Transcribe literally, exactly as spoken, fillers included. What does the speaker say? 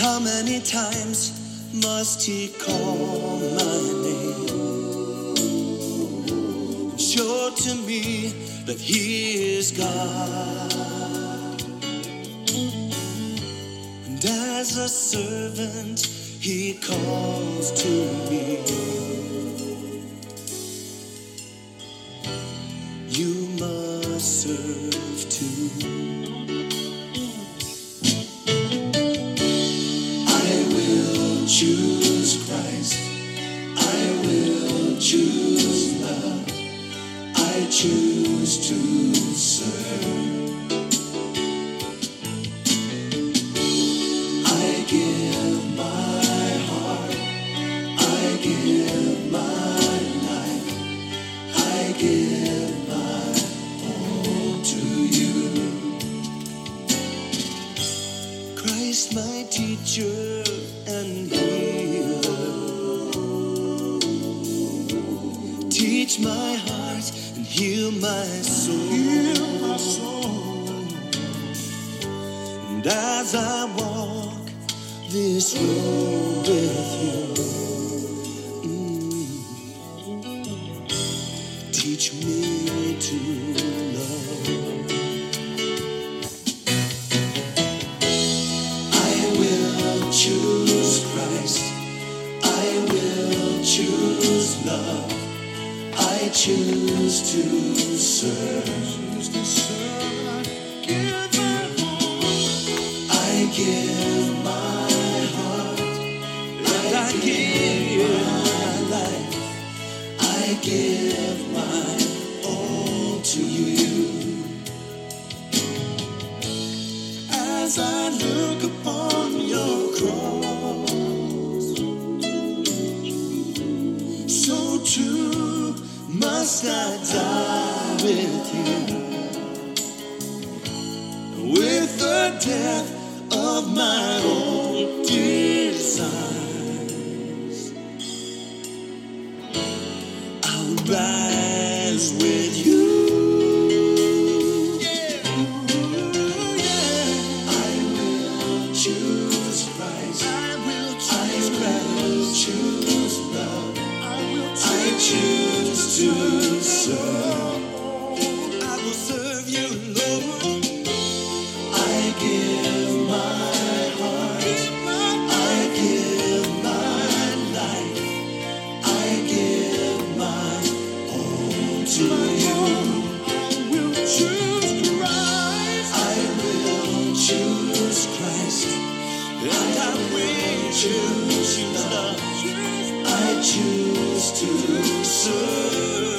How many times must he call my name? Show to me that he is God. And as a servant he calls to me. You must serve too. Choose Christ, I will choose love, I choose to serve. I give my heart, I give my life, I give my all to you. Christ my teacher and healer, teach my heart and heal my soul. Heal my soul. And as I walk this road with you, mm, teach me to love. I will choose Christ, I will choose love, I choose to serve. I give my heart, and I give my life, I give my all to you. As I look upon your cross, so too must I die with you, with the death of my own desires. I'll rise with you. Choose to serve. I will serve you, Lord. I give my heart, I give my life, I give my all to you. I will choose Christ. I will choose Christ. And I will choose love. I choose to serve.